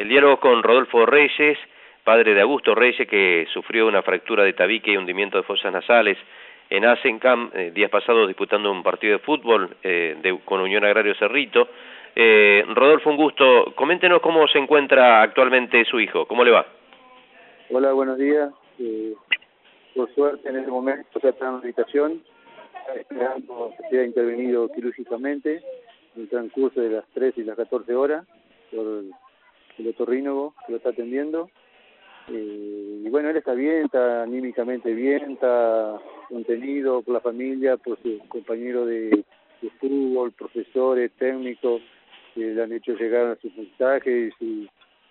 El diálogo con Rodolfo Reyes, padre de Augusto Reyes, que sufrió una fractura de tabique y hundimiento de fosas nasales en Asencam, días pasados disputando un partido de fútbol con Unión Agrario Cerrito. Rodolfo, un gusto. Coméntenos cómo se encuentra actualmente su hijo. ¿Cómo le va? Hola, buenos días. Por suerte, en este momento ya está en la habitación, esperando que sea intervenido quirúrgicamente en el transcurso de las 13 y las 14 horas por el otorrino que lo está atendiendo. Y bueno, él está bien, está anímicamente bien, está contenido por la familia, por sus compañeros de fútbol, profesores, técnicos, que le han hecho llegar sus mensajes y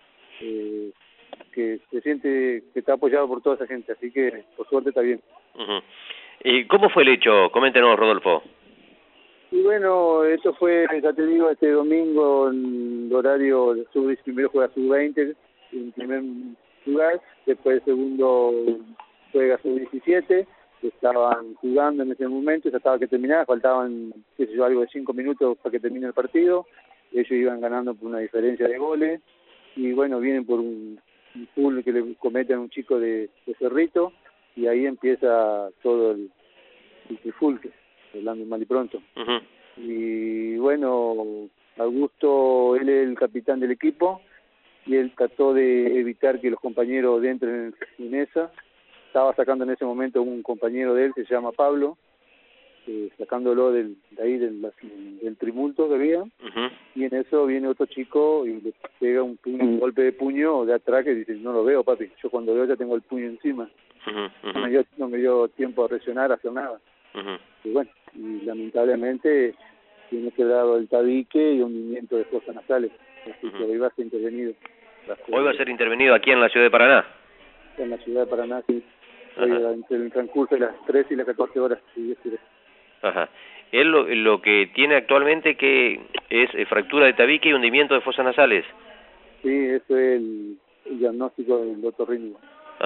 que se siente que está apoyado por toda esa gente, así que por suerte está bien. ¿Y cómo fue el hecho? Coméntenos, Rodolfo. Y bueno, esto fue, ya te digo, este domingo en horario de primero juega sub-20 en primer lugar, después el segundo juega sub-17, estaban jugando en ese momento, ya estaba que terminar, faltaban, qué sé yo, algo de 5 minutos para que termine el partido, ellos iban ganando por una diferencia de goles, y bueno, vienen por un full que le cometen a un chico de Cerrito, y ahí empieza todo el full, hablando mal y pronto. Y bueno, Augusto, él es el capitán del equipo, y él trató de evitar que los compañeros entren en esa. Estaba sacando en ese momento un compañero de él, que se llama Pablo, sacándolo de ahí del tumulto que había, y en eso viene otro chico y le pega un golpe de puño de atrás que dice, no lo veo, papi, yo cuando veo ya tengo el puño encima. No me dio tiempo a reaccionar, a hacer nada. Y bueno, y lamentablemente tiene quebrado el tabique y hundimiento de fosas nasales, así que hoy va a ser intervenido. Hoy va a ser intervenido aquí en la ciudad de Paraná. En la ciudad de Paraná, sí. Hoy en el transcurso de las 13 y las 14 horas, si Dios quiere. Él lo que tiene actualmente que es fractura de tabique y hundimiento de fosas nasales. Sí, eso es el diagnóstico del otorrino.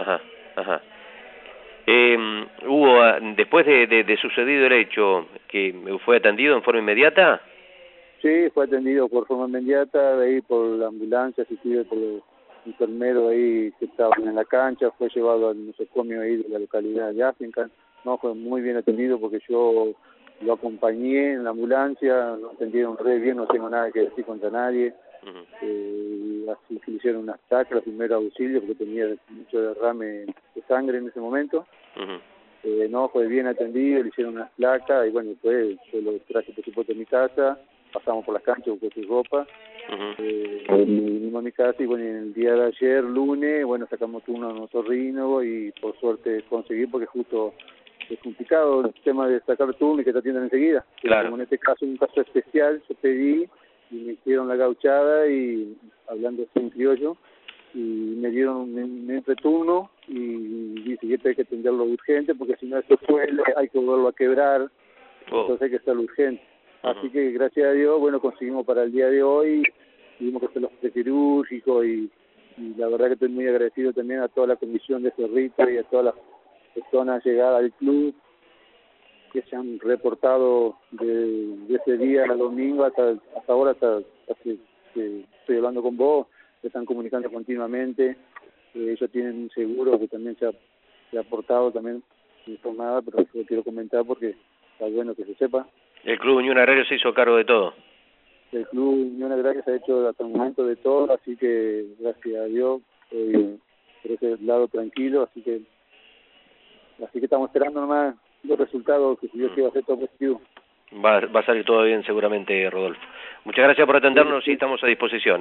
Hubo, después de sucedido el hecho, que fue atendido en forma inmediata. Sí, fue atendido por forma inmediata, de ahí por la ambulancia, asistido por los enfermeros ahí que estaban en la cancha, fue llevado al nosocomio ahí de la localidad de Asencan. No, fue muy bien atendido porque yo lo acompañé en la ambulancia, lo atendieron re bien, no tengo nada que decir contra nadie. Así que le hicieron unas tacas, primer auxilio, porque tenía mucho derrame de sangre en ese momento. No, fue bien atendido, le hicieron unas placas y bueno, después yo lo traje por supuesto a mi casa, pasamos por las canchas con su ropa, vinimos a mi casa y bueno, en el día de ayer, lunes, bueno, sacamos turno a un otorrino y por suerte conseguí, porque justo es complicado el tema de sacar turno y que te atiendan enseguida. Claro. Como en este caso, un caso especial, yo pedí y me hicieron la gauchada y hablando así en criollo, y me dieron un entreturno y dice que esto hay que atenderlo urgente porque si no esto suele, hay que volverlo a quebrar, entonces hay que estarlo urgente. Así que gracias a Dios, bueno, conseguimos para el día de hoy, tuvimos que hacer los quirúrgicos y la verdad que estoy muy agradecido también a toda la comisión de Cerrito y a todas las personas llegadas al club que se han reportado de ese día al domingo hasta ahora, hasta que estoy hablando con vos, se están comunicando continuamente. Ellos tienen un seguro que también se ha aportado también informada, pero lo quiero comentar porque está bueno que se sepa. El Club Unión Agrario se hizo cargo de todo. El Club Unión Agraria se ha hecho hasta el momento de todo, así que gracias a Dios estoy por ese lado tranquilo, así que estamos esperando nomás los resultados, que si Dios quiere va a ser todo positivo. Va a salir todo bien seguramente, Rodolfo. Muchas gracias por atendernos y estamos a disposición,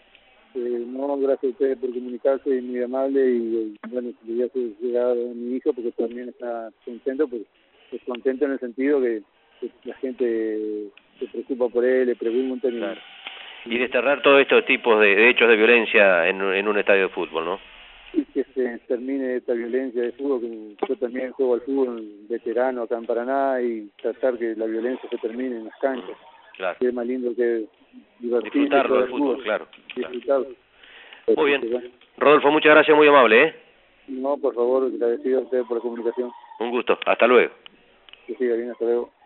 No, gracias a ustedes por comunicarse, y muy amable, y bueno, quería llegar a mi hijo porque también está contento, porque es contento en el sentido que la gente se preocupa por él, le preguntan. Claro. Y desterrar todos estos tipos de hechos de violencia en un estadio de fútbol, ¿no? Y que se termine esta violencia de fútbol, que yo también juego al fútbol veterano acá en Paraná, y tratar que la violencia se termine en las canchas. Claro. Que es más lindo que disfrutarlo del fútbol, claro. Disfrutarlo. Muy bien. Rodolfo, muchas gracias, muy amable, No, por favor, agradecido a ustedes por la comunicación. Un gusto, hasta luego. Que siga bien, hasta luego.